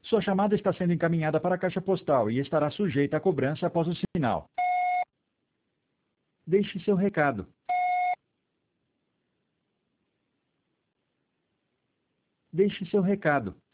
Sua chamada está sendo encaminhada para a caixa postal e estará sujeita a cobrança após o sinal. Deixe seu recado. Deixe seu recado.